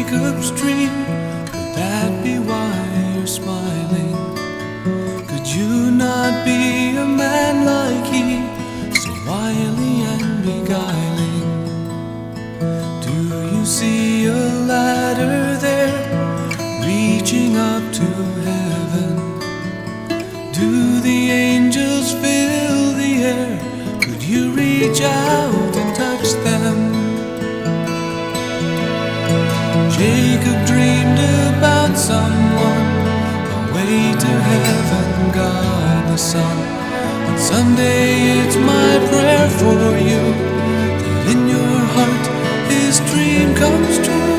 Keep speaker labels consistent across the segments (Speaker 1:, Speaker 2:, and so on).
Speaker 1: Jacob's dream? Could that be why you're smiling? Could you not be a man like he, so wily and beguiling? Do you see a ladder there, reaching up to heaven? Do the angels fill the air? Could you reach out and touch them? Jacob dreamed about someone, a way to heaven, God the Son. And someday it's my prayer for you that in your heart his dream comes true.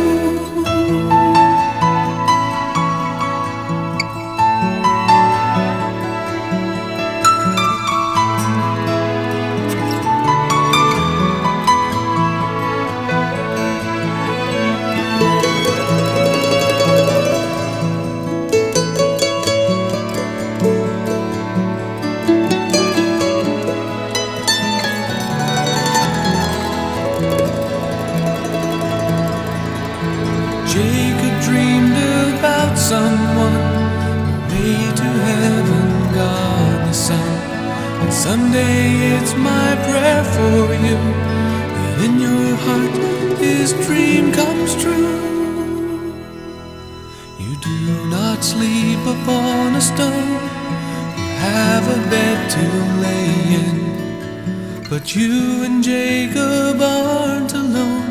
Speaker 1: Jacob dreamed about someone, a way to heaven, God the Son. And someday it's my prayer for you that in your heart his dream comes true. You do not sleep upon a stone, you have a bed to lay in, but you and Jacob aren't alone.